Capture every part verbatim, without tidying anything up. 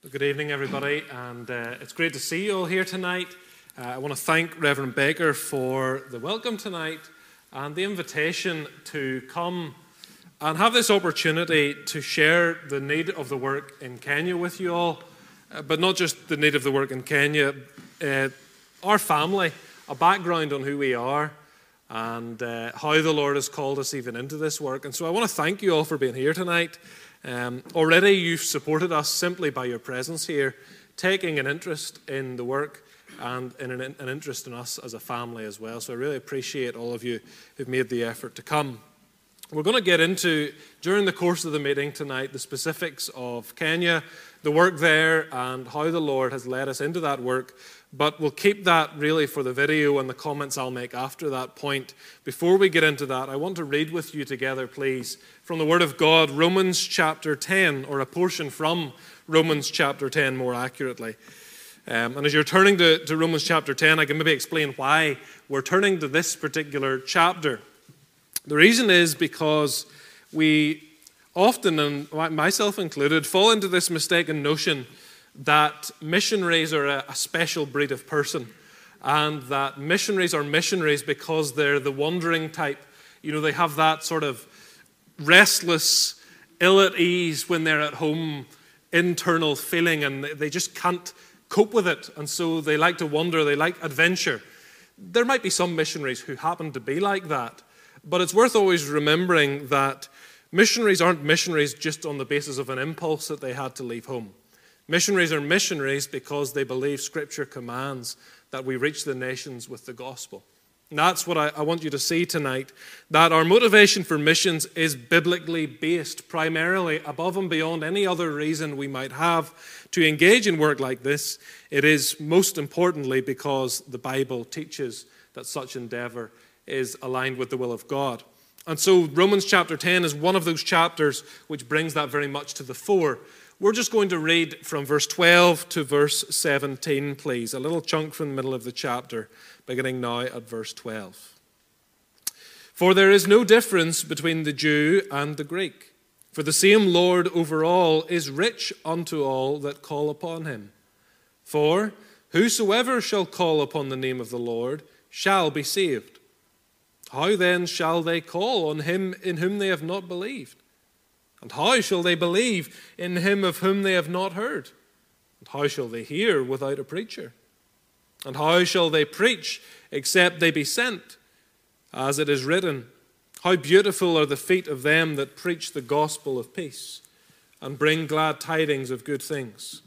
Good evening, everybody, and uh, it's great to see you all here tonight. Uh, I want to thank Reverend Baker for the welcome tonight and the invitation to come and have this opportunity to share the need of the work in Kenya with you all, uh, but not just the need of the work in Kenya, uh, our family, a background on who we are, and uh, how the Lord has called us even into this work. And so I want to thank you all for being here tonight. Um, already you've supported us simply by your presence here, taking an interest in the work and in an, an interest in us as a family as well. So I really appreciate all of you who've made the effort to come. We're going to get into, during the course of the meeting tonight, the specifics of Kenya, the work there, and how the Lord has led us into that work. But we'll keep that really for the video and the comments I'll make after that point. Before we get into that, I want to read with you together, please, from the Word of God, Romans chapter ten, or a portion from Romans chapter ten more accurately. Um, and as you're turning to, to Romans chapter ten, I can maybe explain why we're turning to this particular chapter. The reason is because we often, and myself included, fall into this mistaken notion that missionaries are a, a special breed of person, and that missionaries are missionaries because they're the wandering type. You know, they have that sort of restless, ill at ease when they're at home, internal feeling, and they just can't cope with it, and so they like to wander, they like adventure. There might be some missionaries who happen to be like that, but it's worth always remembering that missionaries aren't missionaries just on the basis of an impulse that they had to leave home. Missionaries are missionaries because they believe Scripture commands that we reach the nations with the gospel. And that's what I, I want you to see tonight, that our motivation for missions is biblically based, primarily above and beyond any other reason we might have to engage in work like this. It is most importantly because the Bible teaches that such endeavor is aligned with the will of God. And so Romans chapter ten is one of those chapters which brings that very much to the fore. We're just going to read from verse twelve to verse seventeen, please. A little chunk from the middle of the chapter, beginning now at verse twelve. For there is no difference between the Jew and the Greek, for the same Lord over all is rich unto all that call upon him. For whosoever shall call upon the name of the Lord shall be saved. How then shall they call on him in whom they have not believed? And how shall they believe in him of whom they have not heard? And how shall they hear without a preacher? And how shall they preach except they be sent? As it is written, how beautiful are the feet of them that preach the gospel of peace, and bring glad tidings of good things.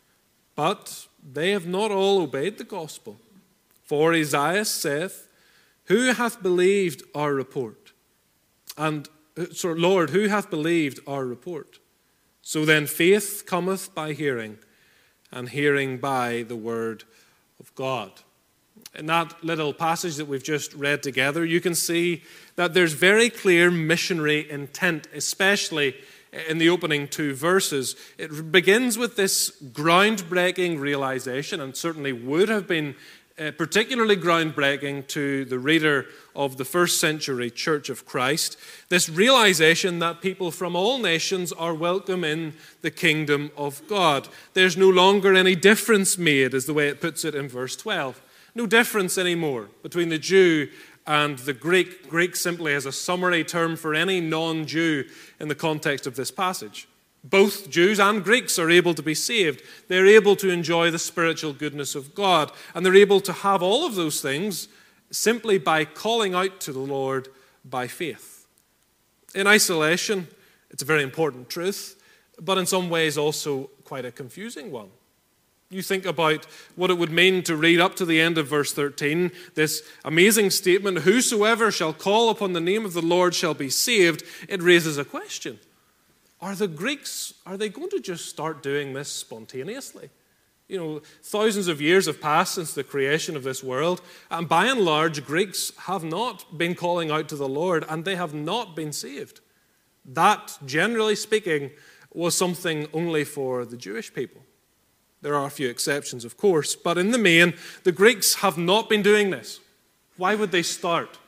But they have not all obeyed the gospel. For Isaiah saith, who hath believed our report? And So, Lord, who hath believed our report? So then faith cometh by hearing, and hearing by the word of God. In that little passage that we've just read together, you can see that there's very clear missionary intent, especially in the opening two verses. It begins with this groundbreaking realization, and certainly would have been Uh, particularly groundbreaking to the reader of the first century Church of Christ, this realization that people from all nations are welcome in the kingdom of God. There's no longer any difference made, is the way it puts it in verse twelve. No difference anymore between the Jew and the Greek. Greek simply as a summary term for any non-Jew in the context of this passage. Both Jews and Greeks are able to be saved. They're able to enjoy the spiritual goodness of God. And they're able to have all of those things simply by calling out to the Lord by faith. In isolation, it's a very important truth, but in some ways also quite a confusing one. You think about what it would mean to read up to the end of verse thirteen, this amazing statement, whosoever shall call upon the name of the Lord shall be saved. It raises a question. Are the Greeks, are they going to just start doing this spontaneously? You know, thousands of years have passed since the creation of this world, and by and large, Greeks have not been calling out to the Lord, and they have not been saved. That, generally speaking, was something only for the Jewish people. There are a few exceptions, of course, but in the main, the Greeks have not been doing this. Why would they start?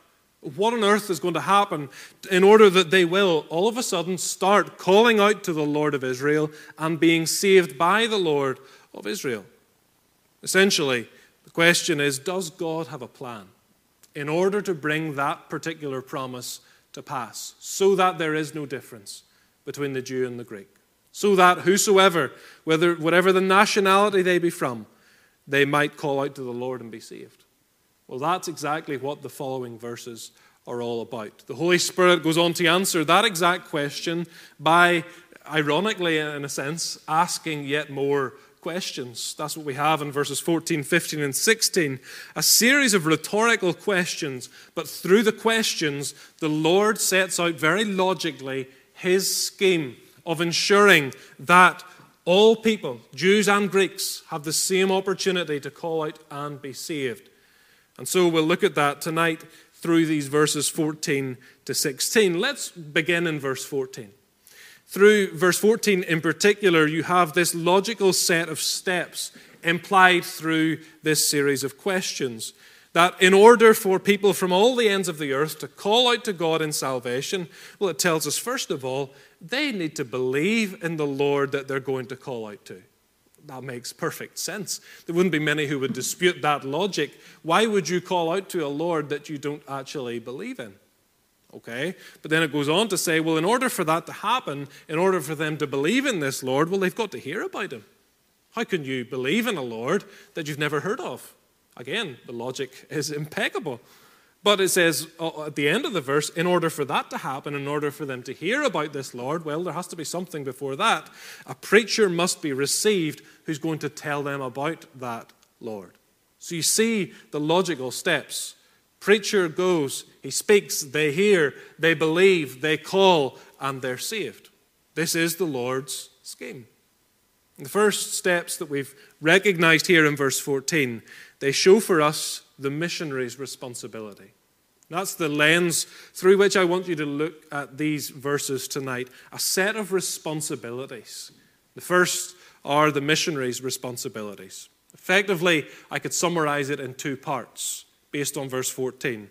What on earth is going to happen in order that they will all of a sudden start calling out to the Lord of Israel and being saved by the Lord of Israel? Essentially, the question is, does God have a plan in order to bring that particular promise to pass, so that there is no difference between the Jew and the Greek, so that whosoever, whether whatever the nationality they be from, they might call out to the Lord and be saved? Well, that's exactly what the following verses are all about. The Holy Spirit goes on to answer that exact question by, ironically in a sense, asking yet more questions. That's what we have in verses fourteen, fifteen, and sixteen. A series of rhetorical questions, but through the questions, the Lord sets out very logically his scheme of ensuring that all people, Jews and Greeks, have the same opportunity to call out and be saved. And so we'll look at that tonight through these verses fourteen to sixteen. Let's begin in verse fourteen. Through verse fourteen in particular, you have this logical set of steps implied through this series of questions. That in order for people from all the ends of the earth to call out to God in salvation, well, it tells us, first of all, they need to believe in the Lord that they're going to call out to. That makes perfect sense. There wouldn't be many who would dispute that logic. Why would you call out to a Lord that you don't actually believe in? Okay, but then it goes on to say, well, in order for that to happen, in order for them to believe in this Lord, well, they've got to hear about him. How can you believe in a Lord that you've never heard of? Again, the logic is impeccable. But it says at the end of the verse, in order for that to happen, in order for them to hear about this Lord, well, there has to be something before that. A preacher must be received who's going to tell them about that Lord. So you see the logical steps. Preacher goes, he speaks, they hear, they believe, they call, and they're saved. This is the Lord's scheme. The first steps that we've recognized here in verse fourteen, they show for us the missionary's responsibility. That's the lens through which I want you to look at these verses tonight. A set of responsibilities. The first are the missionary's responsibilities. Effectively, I could summarize it in two parts based on verse fourteen.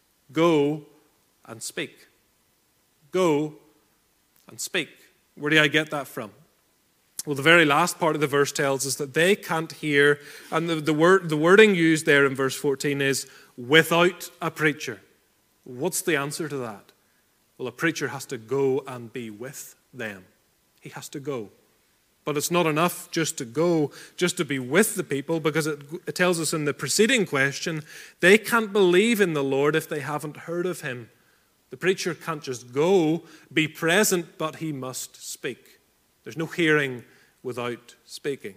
Go and speak. Go and speak. Where do I get that from? Well, the very last part of the verse tells us that they can't hear, and the, the, word, the wording used there in verse fourteen is without a preacher. What's the answer to that? Well, a preacher has to go and be with them. He has to go. But it's not enough just to go, just to be with the people, because it, it tells us in the preceding question, they can't believe in the Lord if they haven't heard of him. The preacher can't just go, be present, but he must speak. There's no hearing without speaking.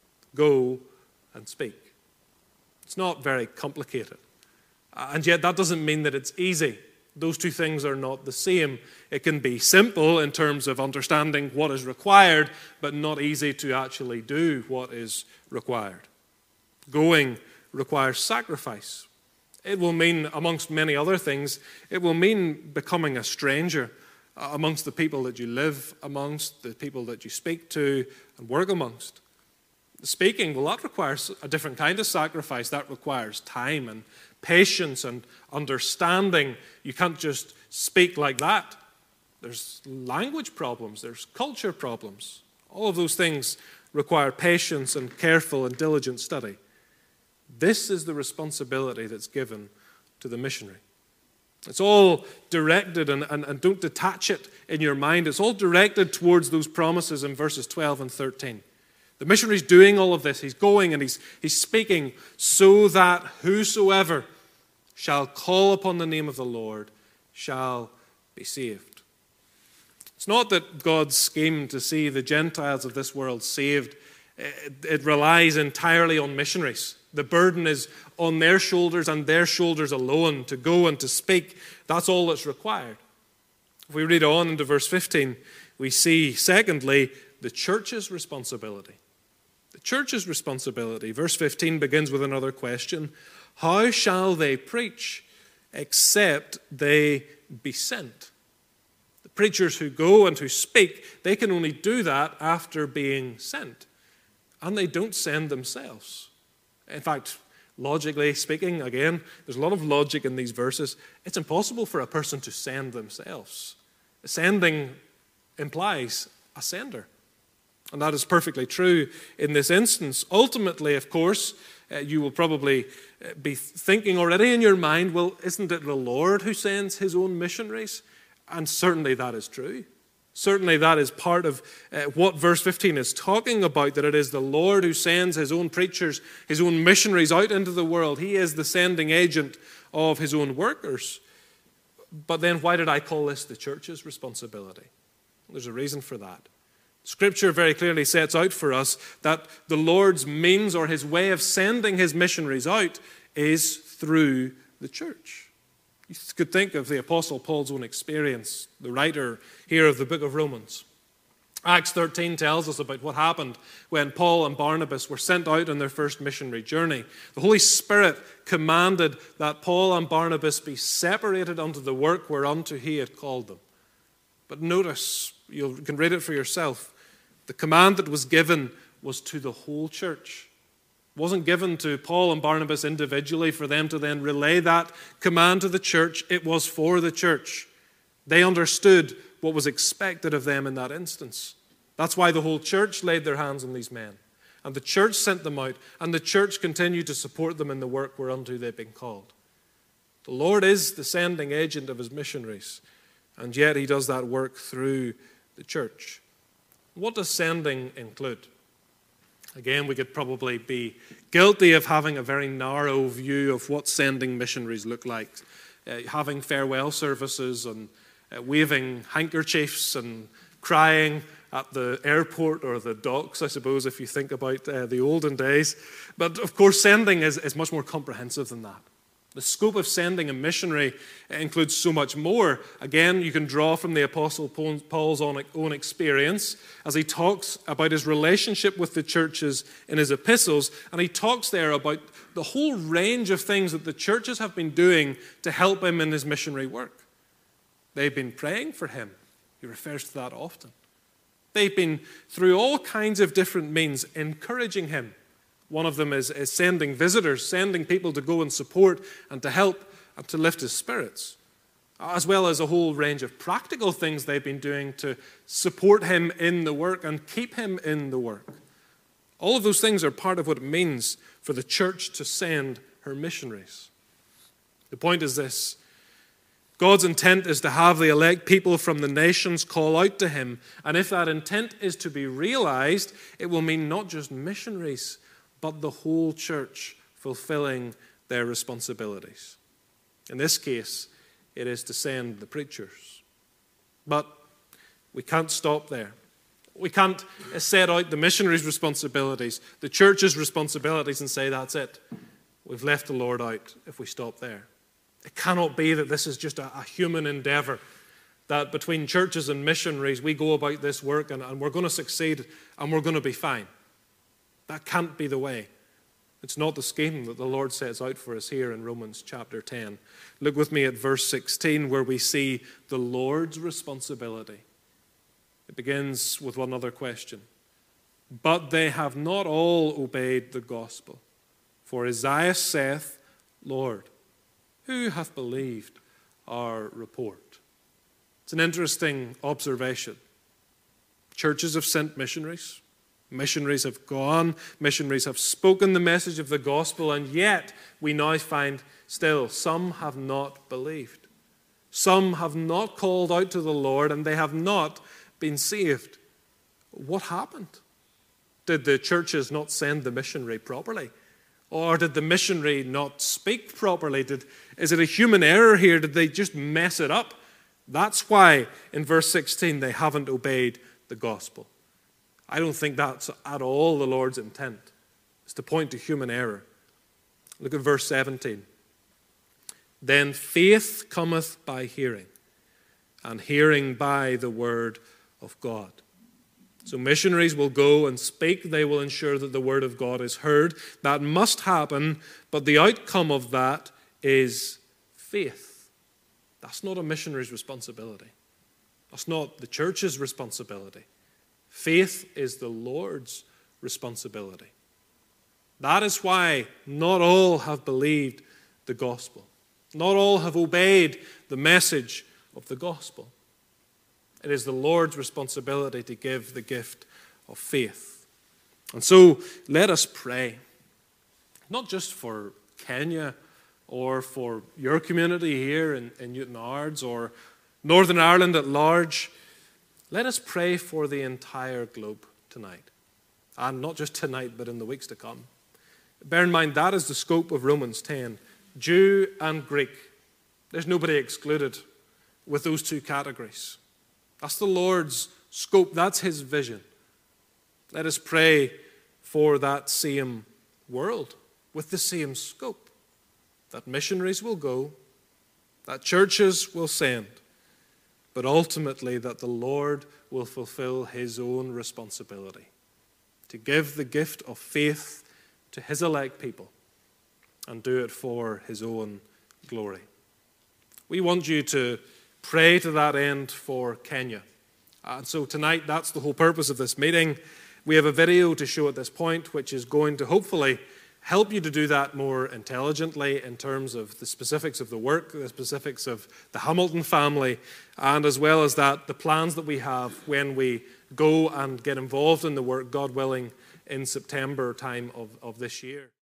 Go and speak. It's not very complicated. And yet that doesn't mean that it's easy. Those two things are not the same. It can be simple in terms of understanding what is required, but not easy to actually do what is required. Going requires sacrifice. It will mean, amongst many other things, it will mean becoming a stranger amongst the people that you live amongst, the people that you speak to and work amongst. Speaking, well, that requires a different kind of sacrifice. That requires time and patience and understanding. You can't just speak like that. There's language problems, there's culture problems. All of those things require patience and careful and diligent study. This is the responsibility that's given to the missionary. It's all directed, and, and, and don't detach it in your mind. It's all directed towards those promises in verses twelve and thirteen. The missionary's doing all of this. He's going and he's, he's speaking so that whosoever shall call upon the name of the Lord shall be saved. It's not that God's scheme to see the Gentiles of this world saved, it, it relies entirely on missionaries. The burden is on their shoulders and their shoulders alone to go and to speak. That's all that's required. If we read on into verse fifteen, we see, secondly, the church's responsibility. The church's responsibility. Verse fifteen begins with another question. How shall they preach except they be sent? The preachers who go and who speak, they can only do that after being sent. And they don't send themselves. In fact, Logically speaking, again, there's a lot of logic in these verses. It's impossible for a person to send themselves. Sending implies a sender. And that is perfectly true in this instance. Ultimately, of course, uh, you will probably uh, be thinking already in your mind, well, isn't it the Lord who sends his own missionaries? And certainly that is true. Certainly that is part of uh, what verse fifteen is talking about, that it is the Lord who sends his own preachers, his own missionaries out into the world. He is the sending agent of his own workers. But then why did I call this the church's responsibility? There's a reason for that. Scripture very clearly sets out for us that the Lord's means or his way of sending his missionaries out is through the church. You could think of the Apostle Paul's own experience, the writer here of the book of Romans. Acts thirteen tells us about what happened when Paul and Barnabas were sent out on their first missionary journey. The Holy Spirit commanded that Paul and Barnabas be separated unto the work whereunto he had called them. But notice, you can read it for yourself, the command that was given was to the whole church. It wasn't given to Paul and Barnabas individually for them to then relay that command to the church. It was for the church. They understood what was expected of them in that instance. That's why the whole church laid their hands on these men. And the church sent them out, and the church continued to support them in the work whereunto they've been called. The Lord is the sending agent of his missionaries, and yet he does that work through the church. What does sending include? Again, we could probably be guilty of having a very narrow view of what sending missionaries look like. Uh, having farewell services and uh, waving handkerchiefs and crying at the airport or the docks, I suppose, if you think about uh, the olden days. But of course, sending is, is much more comprehensive than that. The scope of sending a missionary includes so much more. Again, you can draw from the Apostle Paul's own experience as he talks about his relationship with the churches in his epistles, and he talks there about the whole range of things that the churches have been doing to help him in his missionary work. They've been praying for him. He refers to that often. They've been, through all kinds of different means, encouraging him. One of them is, is sending visitors, sending people to go and support and to help and to lift his spirits, as well as a whole range of practical things they've been doing to support him in the work and keep him in the work. All of those things are part of what it means for the church to send her missionaries. The point is this: God's intent is to have the elect people from the nations call out to him, and if that intent is to be realized, it will mean not just missionaries, but the whole church fulfilling their responsibilities. In this case, it is to send the preachers. But we can't stop there. We can't set out the missionaries' responsibilities, the church's responsibilities, and say that's it. We've left the Lord out if we stop there. It cannot be that this is just a, a human endeavor, that between churches and missionaries we go about this work and, and we're going to succeed and we're going to be fine. That can't be the way. It's not the scheme that the Lord sets out for us here in Romans chapter ten. Look with me at verse sixteen, where we see the Lord's responsibility. It begins with one other question. But they have not all obeyed the gospel. For Isaiah saith, Lord, who hath believed our report? It's an interesting observation. Churches have sent missionaries. Missionaries have gone, missionaries have spoken the message of the gospel, and yet we now find still some have not believed. Some have not called out to the Lord, and they have not been saved. What happened? Did the churches not send the missionary properly? Or did the missionary not speak properly? Did, is it a human error here? Did they just mess it up? That's why in verse sixteen they haven't obeyed the gospel. I don't think that's at all the Lord's intent. It's to point to human error. Look at verse seventeen. Then faith cometh by hearing, and hearing by the word of God. So missionaries will go and speak. They will ensure that the word of God is heard. That must happen, but the outcome of that is faith. That's not a missionary's responsibility. That's not the church's responsibility. Faith is the Lord's responsibility. That is why not all have believed the gospel. Not all have obeyed the message of the gospel. It is the Lord's responsibility to give the gift of faith. And so let us pray, not just for Kenya or for your community here in, in Newtownards or Northern Ireland at large. Let us pray for the entire globe tonight. And not just tonight, but in the weeks to come. Bear in mind, that is the scope of Romans ten. Jew and Greek. There's nobody excluded with those two categories. That's the Lord's scope. That's his vision. Let us pray for that same world with the same scope. That missionaries will go, that churches will send, but ultimately that the Lord will fulfill his own responsibility to give the gift of faith to his elect people and do it for his own glory. We want you to pray to that end for Kenya. And so tonight, that's the whole purpose of this meeting. We have a video to show at this point, which is going to hopefully help you to do that more intelligently in terms of the specifics of the work, the specifics of the Hamilton family, and as well as that, the plans that we have when we go and get involved in the work, God willing, in September time of, of this year.